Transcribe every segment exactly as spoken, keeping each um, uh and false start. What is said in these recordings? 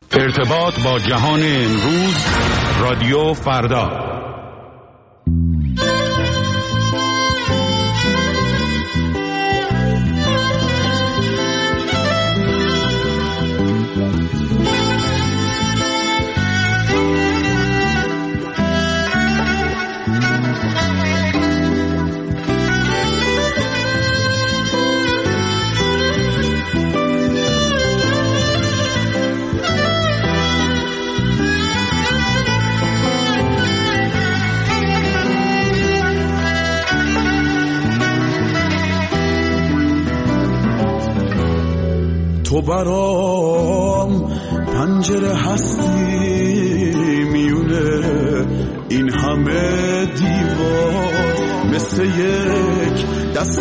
ارتباط با جهان امروز، رادیو فردا. تو برام پنجره هستی میونه این همه دیوار، مثل یک دست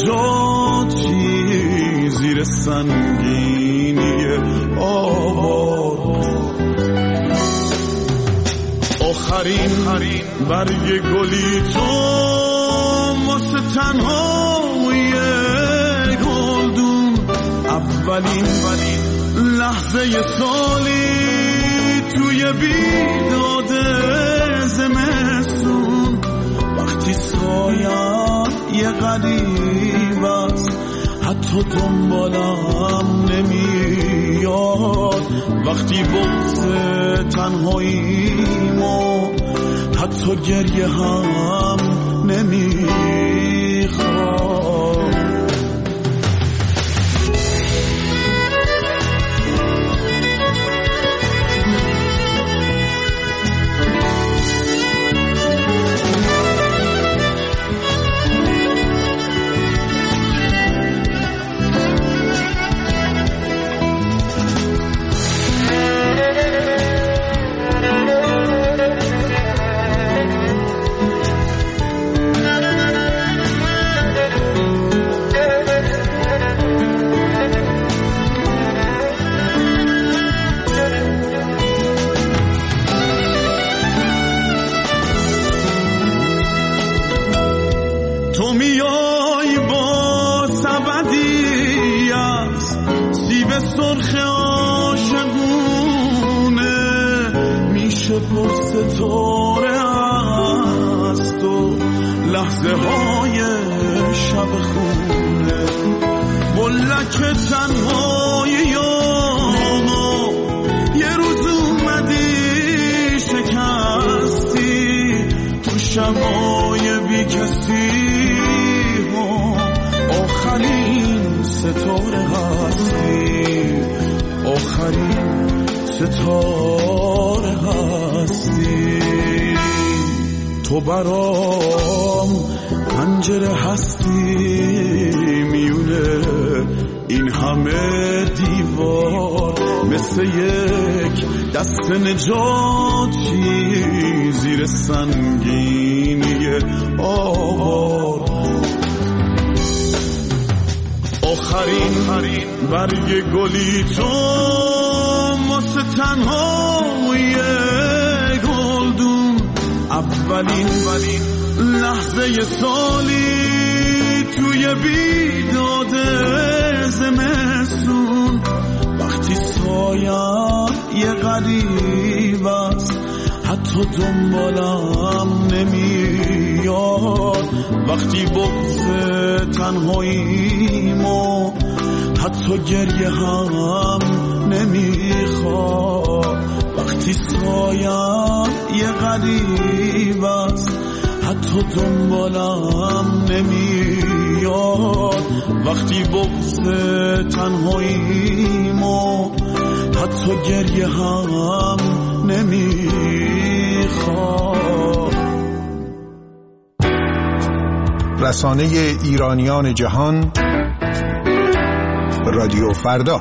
نجاتی زیر سنگینی آوار. آخرین برگ گلی تو واسه تنهایی گلدون، اولین لحظه سالی توی بیداد زمستون، وقتی سایه یه غریب است حتی دنبالم نمیاد، وقتی بغض تنهاییمو حتی گریه هم نمیخواد. تو میای با سبدی از سیب سرخ عاشقونه، میشه پر ستاره از تو لحظه های شب خونه، بلک تنهایی آما یه روز اومدی شکستی تو شبای بی کسی، آخرین ستاره هستی، آخرین ستاره هستی. تو برام پنجره هستی میونه این همه دیوار، مثل یک دست نجاتی زیر سنگینی آوار. آخرین برگ گلی تو واسه تنهایی گلدون، اولین لحظه سالی توی بیداد زمستون، وقتی سایه یه غریب است حتی دنبالم نمیاد، وقتی بغض تنهاییمو حتی گریه هم نمیخواد، وقتی سایه یه غریب است حتی دنبالم نمیاد، وقتی بغض تنهاییمو حتی گریه هم نمیخواد. رسانه ایرانیان جهان، رادیو فردا.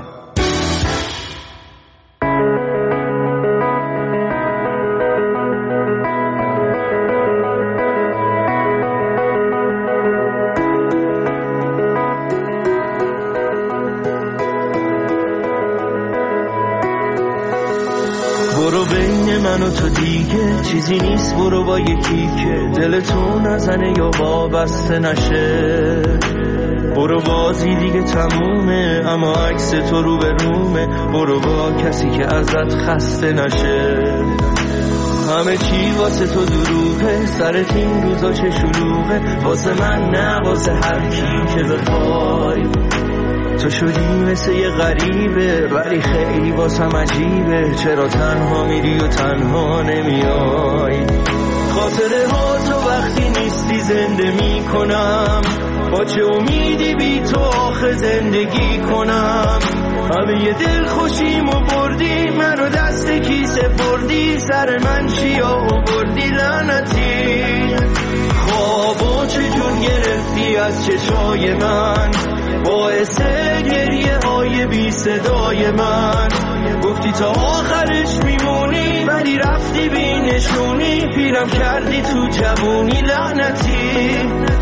برو بین من و تو دیگه چیزی نیست، برو با یکی که دل تو نزنه یا وابسته نشه، برو بازی دیگه تمومه، اما عکس تو رو به رومه. برو با کسی که ازت خسته نشه. همه چی واسه تو دروغه، سرت این روزا چه شلوغه. واسه من نه واسه هر کی که بخوای. تو شدی مثل یه غریبه، ولی خیلی واسم عجیبه. چرا تنها میری و تنها نمیای؟ خاطره ها تو وقتی نیستی زنده میکنم. با چه امیدی بی تو آخه زندگی کنم؟ همه یه دل خوشیمو بردی، منو دست کی سپردی. سر من چیا آوردی لعنتی؟ خوابو چجور گرفتی از چشای من، باعث گریه های بی صدای من. گفتی تا آخرش میمونی، ولی رفتی بی نشونی. پیرم کردی تو جوونی لعنتی.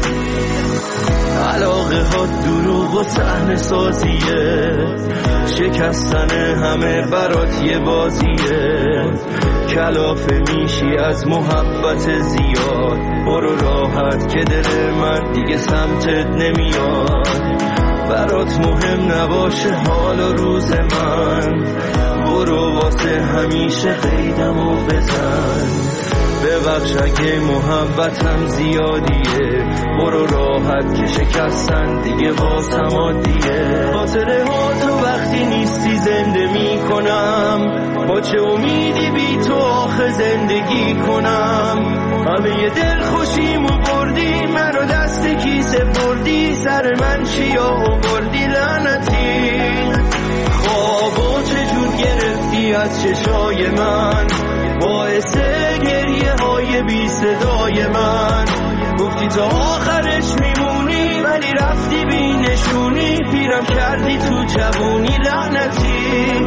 علاقه ها دروغ و صحنه سازیه، شکستن همه برات یه بازیه. کلافه میشی از محبت زیاد. برو راحت که دل من دیگه سمتت نمیاد. برات مهم نباشه حال و روز من. برو واسه همیشه قیدمو بزن. ببخش اگه محبتم زیادیه. برو راحت که شکستن دیگه واسم عادیه. خاطره ها تو وقتی نیستی زنده میکنم. با چه امیدی بی تو آخه زندگی کنم؟ همه یه دل خوشیمو بردی، منو دست کی سپردی. سر من چیا آوردی لعنتی؟ خوابو چجور گرفتی از چشای من، باعث گریه های بی صدای من. گفتی تا آخرش میمونی، ولی رفتی بی نشونی. پیرم کردی تو جوونی لعنتی.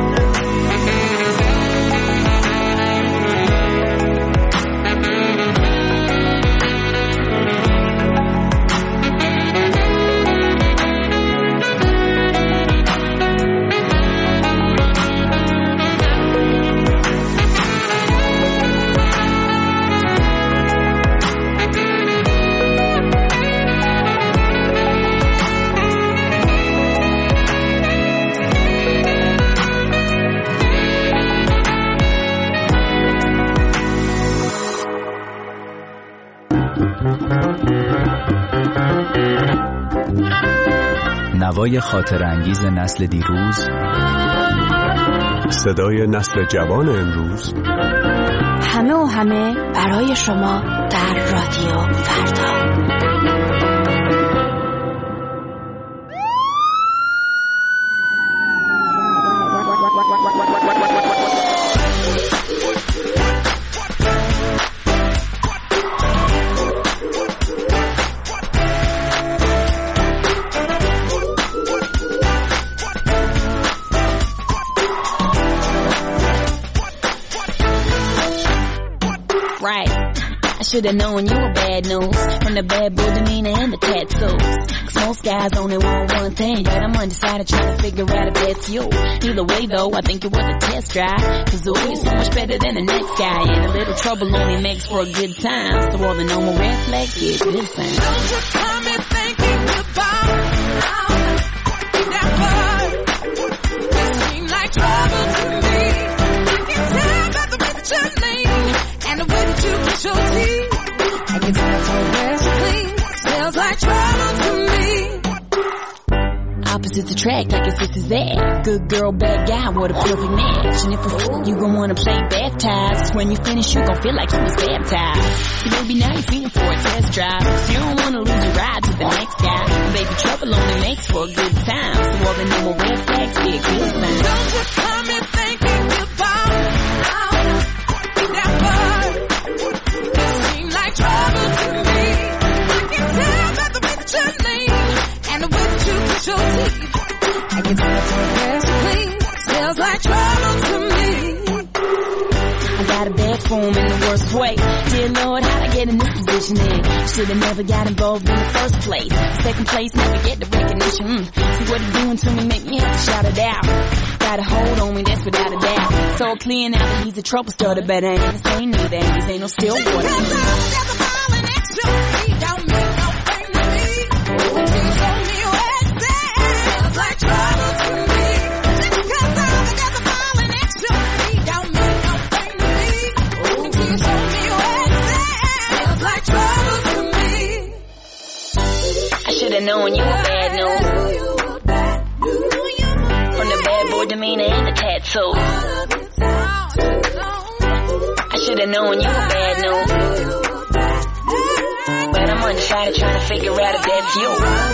نوای خاطر انگیز نسل دیروز، صدای نسل جوان امروز. همه و همه برای شما در رادیو فردا. Should've known you were bad news from the bad boy demeanor and the tattoos. Cause most guys only want one thing, but I'm undecided trying to figure out if that's you. Either way though, I think it was a test drive. Cause ooh, you're so much better than the next guy. And a little trouble only makes for a good time. So all the normal red flags get good things. Don't you tell me thinking about that word. It seems like trouble to me. I can tell by the way that you're leaning and the way that you kiss your teeth. I can tell your dress clean, smells like trouble to me. Opposites attract like it's this is that. Good girl, bad guy, what a perfect match. And if a fool, you gon' wanna play baptized. When you finish, you gon' feel like you was baptized. So baby, now you're feeling for a test drive. Cause you don't wanna lose your ride to the next guy. And baby, trouble only makes for a good time. So all the normal red flags be a good sign. Don't you come in thinking about that word. It seems like trouble to me. I can tell by the way that you're lean and the way that you kiss your teeth. I can tell your dress clean, smells like trouble to me. I got a bad form in the worst way. Dear Lord, how'd I get in this position then? Should've never got involved in the first place. Second place, never get the recognition. Mm. See what it's doing to me, make me have to shout it out. Got a hold on me, that's without a doubt. So clear now that he's a trouble starter, but I ain't the same neither. Ain't ain't no still water. Don't make no thing to me. Please show me where and the tattoo. I should have known you were bad news, but I'm undecided trying to figure out if that's you.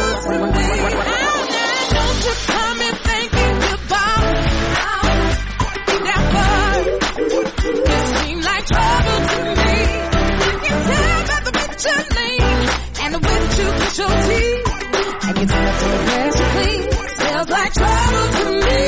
Don't you come in thinking about that word. It seems like trouble to me. I can tell by the way that your name and the way that you push your teeth. I can tell by the way you clean. Sounds like trouble to me.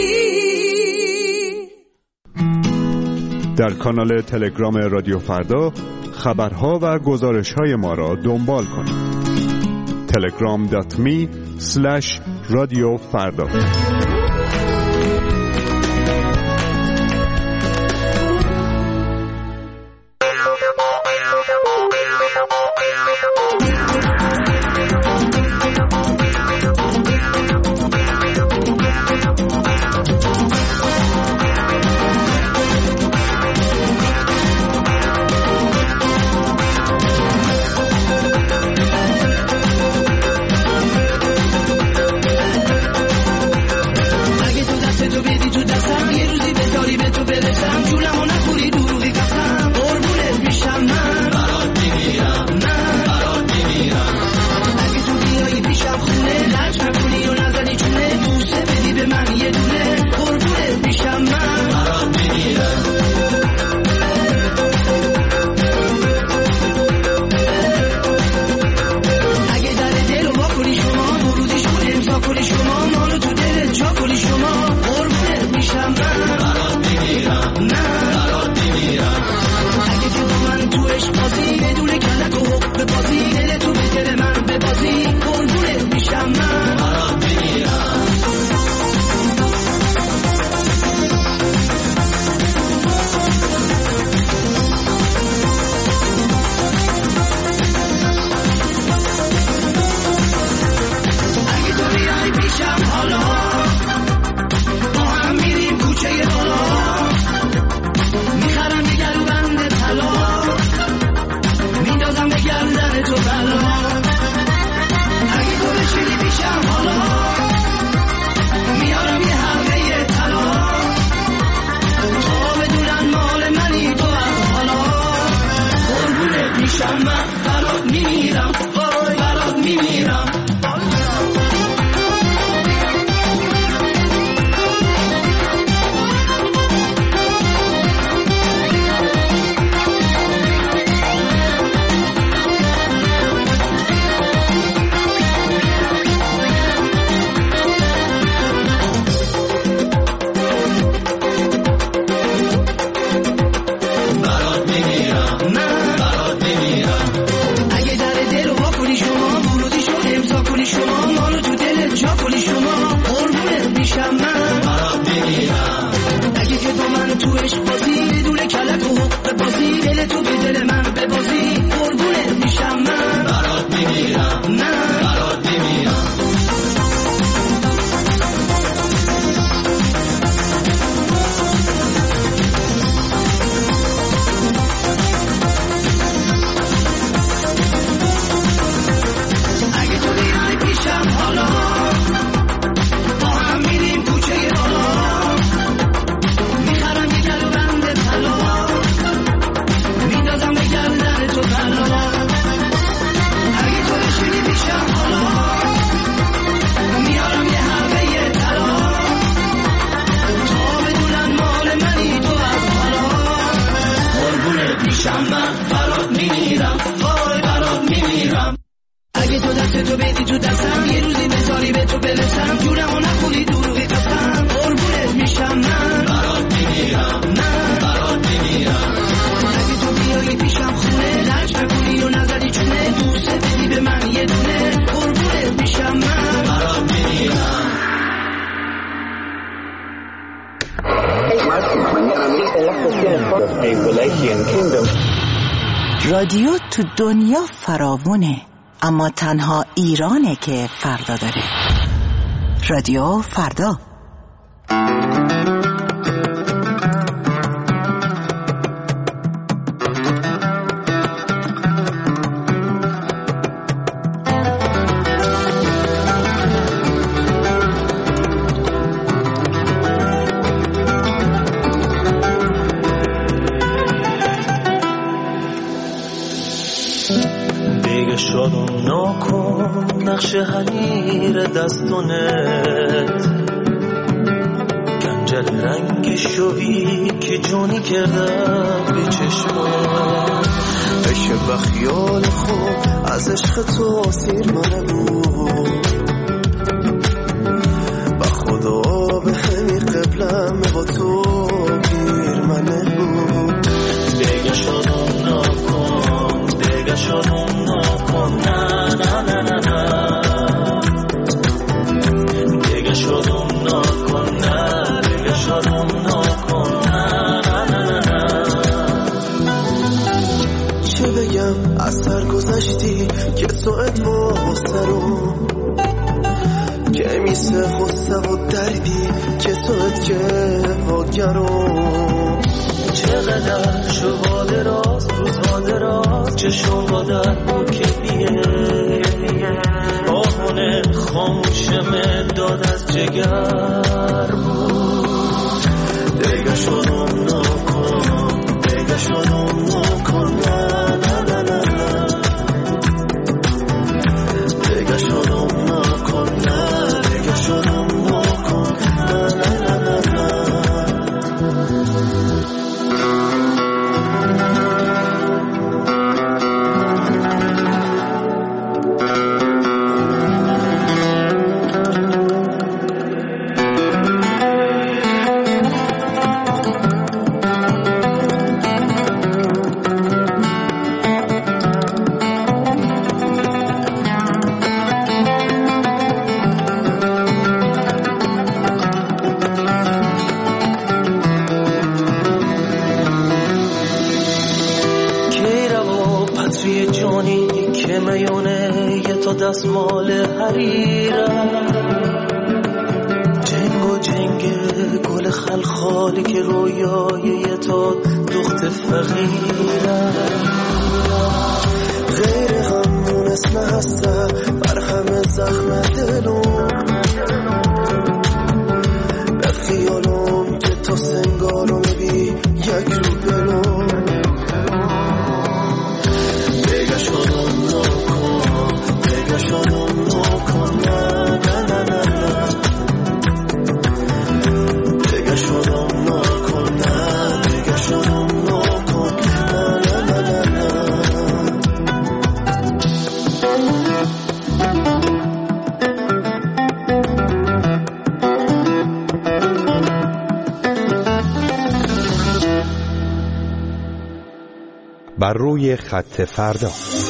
در کانال تلگرام رادیو فردا خبرها و گزارش‌های ما را دنبال کنید. تلگرام دات می اسلش رادیو فردا. رادیو تو دنیا فراوونه، اما تنها ایرانه که فردا داره. رادیو فردا. نقش حریر دستونت گنجل رنگ شوی که جونی کردم به چشمات بشه و خیال خوب از عشق تو سیر منه بود و خدا به همی قبلم با تو گیر منه بود دیگه شدم نکن دیگه شدم نکن نه نه نه نه نه دیگه شدم نکن نه دیگه شدم نکن نه نه نه نه چه بگم از سر گذشتی که تو ادواسته رو که میسه خسته و دردی که تو اد که واگرو چقدر شوال راست روزها دراز چشم بادر بود که بیه آهونه خاموشم داد از جگر بود دیگه شدم نکن دیگه شدم نکن نه نه نه نه نه دیگه شدم نکن نه دیگه شدم نکن نه نه نه نه نه دستمال حریرم جنگ و جنگ گل خلخالی که رویای تو دخت فقیرم غیر همون اسم هسته بر همه زخم دلم به خیالم که تو سنگارو میبی یک رو بلوم دیگه شدم نکن دیگه شدم نکن نه نه نه نه دیگه شدم نکن نه دیگه شدم نکن نه نه نه نه بر روی خط فردا.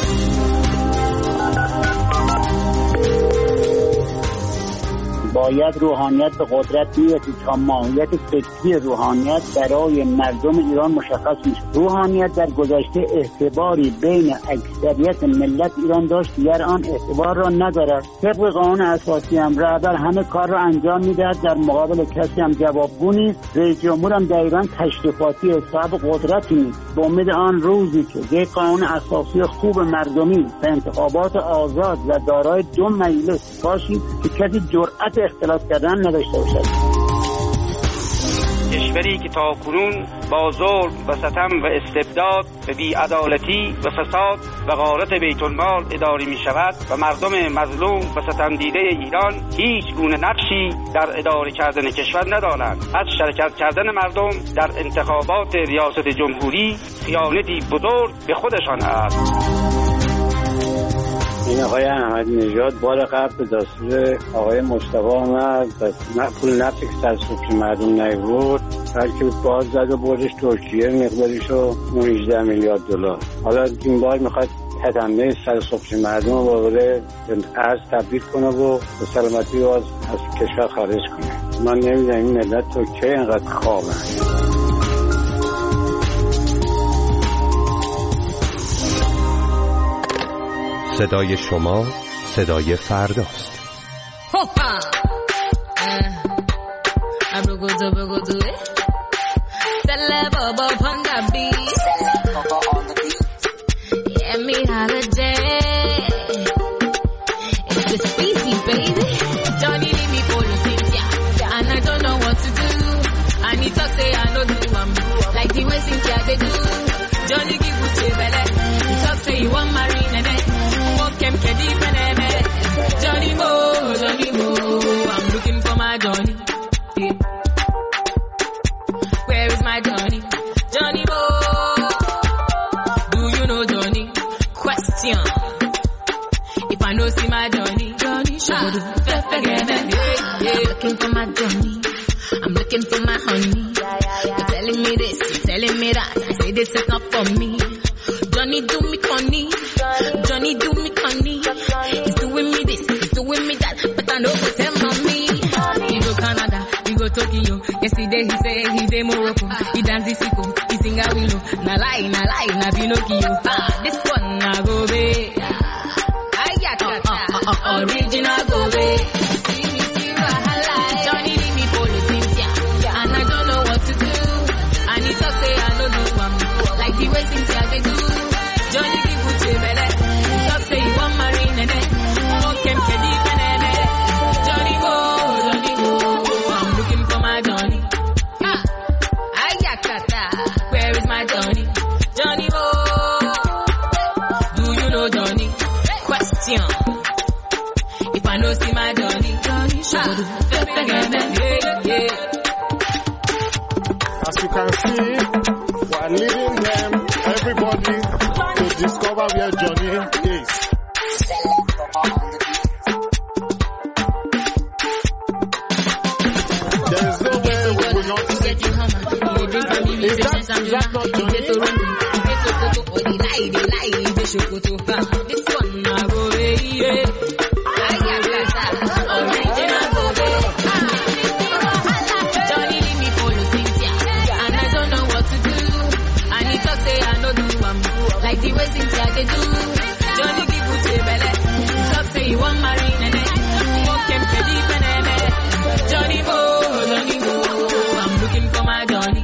باید روحانیت به قدرت میرسید تا ماهیت فکری روحانیت برای مردم ایران مشخص میشه. روحانیت در گذشته اعتباری بین اکثریت ملت ایران داشت، دیگر آن اعتبار را ندارد. طبق قانون اساسی هم رهبر همه کار را انجام میدهد، در مقابل کسی هم جوابگو نیست. رئیس جمهور هم در ایران تشریفاتی صاحب قدرتی نیست. به امید آن روزی که یک قانون اساسی خوب مردمی و انتخابات آزاد و دارای دو مجلس باشید که کسی جرأت اختلاف کردن نداشته باشد. کشوری که تا کنون با ظلم و ستم و استبداد و بی‌عدالتی و فساد و غارت بیت المال اداره می شود و مردم مظلوم و ستم دیده ایران هیچ گونه نقشی در اداره کردن کشور ندارند. از شرکت کردن مردم در انتخابات ریاست جمهوری خیانتی بزرگ به خودشان است. این آقای احمد نژاد بار قبل به دستور آقای مصطفی آمد و پول نفتی که سر سوخت مردم نیورد بلکه باز زد و بردش ترکیه، مقدارشو هجده میلیارد دلار. حالا این بار میخواد تدمه سر سوخت مردم رو بابره ارز تبدیل کنه و به سلامتی رو از, از کشور خارج کنه. من نمیدونم این ملت ترکیه اینقدر خوابن. صدای شما صدای فرداست. هوپا ابرو گدو بگو دوه سله بابا پاندابی سله بابا on the beat yeah me holiday it's the speedy baby Johnny leave me for the Cynthia and I don't know what to do and he talk say I no do am like the way Cynthia they do Johnny give you belly he talk say you want marry nene fuck him kedi peneme my Johnny? Johnny boy. Do you know Johnny? Question. If I know see my Johnny, Johnny show do forget me. Yeah, looking for my Johnny. I'm looking for my honey. You're telling me this, you're telling me that. I say this is not for me. Johnny do me conny. Johnny do me conny. He's doing me this, he's doing me that. But I know what's him on me. He go Canada, he go Tokyo. Yesterday he say he dey Morocco. He dance the sicko, he sing a willow. Na lie, na lie, na Pinocchio. Ah, this one na go be. Ayakata, uh, uh, uh, original go be. See me see wahala. Johnny leave me for the Cynthia, and I don't know what to do. And he talk say I no do one, like the way Cynthia they do. Johnny give you to better. Talk say you want marry nene. Walk him to deep nene. Johnny go, Johnny go. I'm looking for my Johnny. Ah, Ayakata, where is my Johnny? Johnny go. Do you know Johnny? Question. If I know see my Johnny, Johnny show do forget me. Yeah, yeah. As you can see, we are leading them, everybody, to discover where Johnny is. There is no way we will not see. Is that, is that not Johnny? This one I go away, yeah. Original go away. Johnny leave me for the Cynthia, and I don't know what to do. And he talk say I no do am, like the way Cynthia they do. Johnny give you to belly. Talk say you want marry nene. Walk him to deep nene. Johnny go, Johnny go. I'm looking for my Johnny.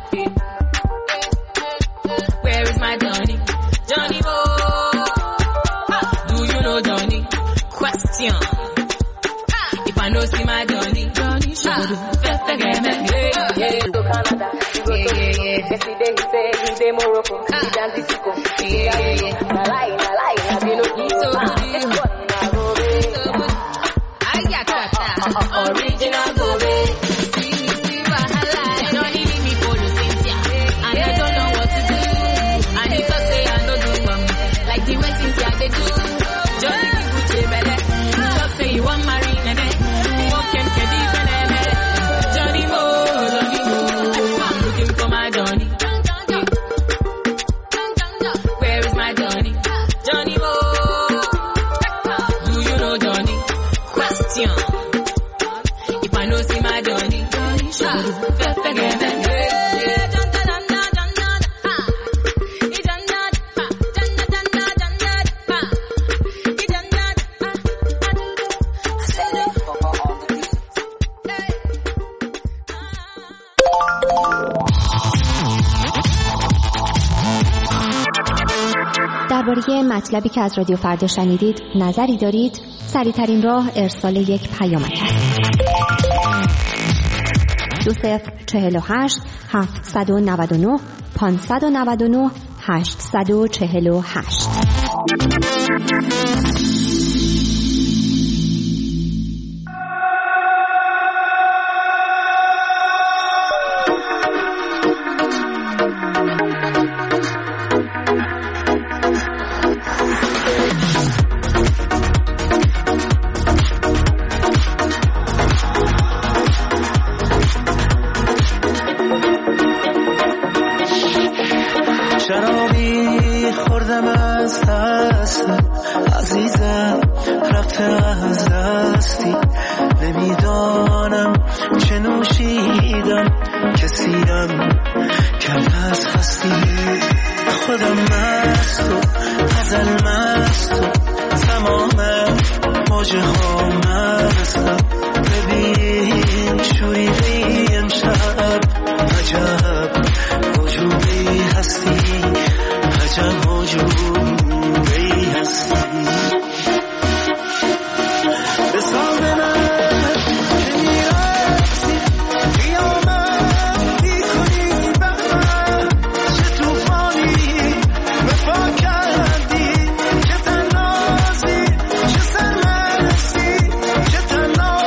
Where is my Johnny? Johnny go. Do you know Johnny? Question. If I know see my Johnny, Johnny show do forget me. Yeah, yeah. Go Canada, he go Tokyo. Yesterday he say he dey Morocco. He dance the sicko. Yeah, yeah, yeah. Na lie, na lie, na Pinocchio. So good, na go be. So good. Ayakata, original go be. See me see wahala. Johnny leave me for the Cynthia, and I don't know what to do. And he talk say I no do am, like the way Cynthia they do. Johnny give you to belly. Talk say you want marry nene. Walk him to deep nene. Johnny mo, Johnny mo. I'm looking for my Johnny. Where is my Johnny? Johnny mo. Do you know Johnny? Question. If I know see my Johnny, Johnny show do forget me. درباره مطلبی که از رادیو فردا شنیدید نظری دارید؟ سریع‌ترین راه ارسال یک پیامک است. دو صفر چهل و هشت هفتصد و نود و نه پانصد و نود و نه هشتصد و چهل و هشت. شرابی خوردم از دست عزیزم رفته از دستی نمیدانم چه نوشیدم کسیم کرد از خستی خودم مست و غزل مست و تمام موجه ها مستم ببین شوریدی امشب عجب وجودی هستی عجب وجودی هستی به سال من که میرسی قیامت میکنی به من چه توفانی وفا کردی چه تنازی چه سرمستی چه تنازی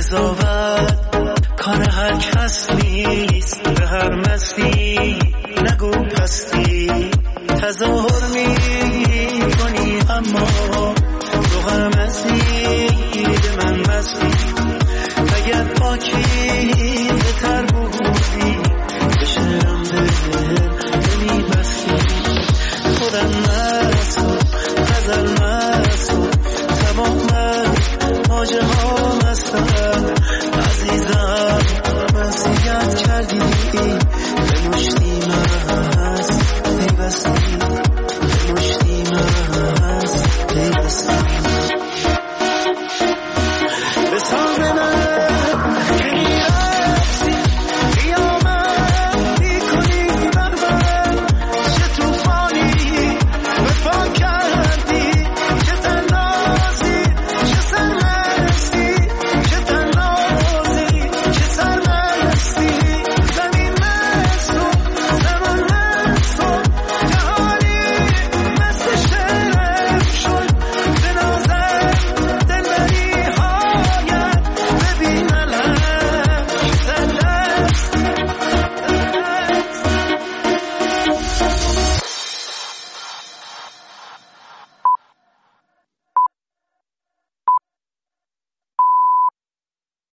قضاوت کار هر کس نیست، به هر مستی نگو پستی. تظاهر می کنی اما تو هر مستی به من مستی. اگر پاکی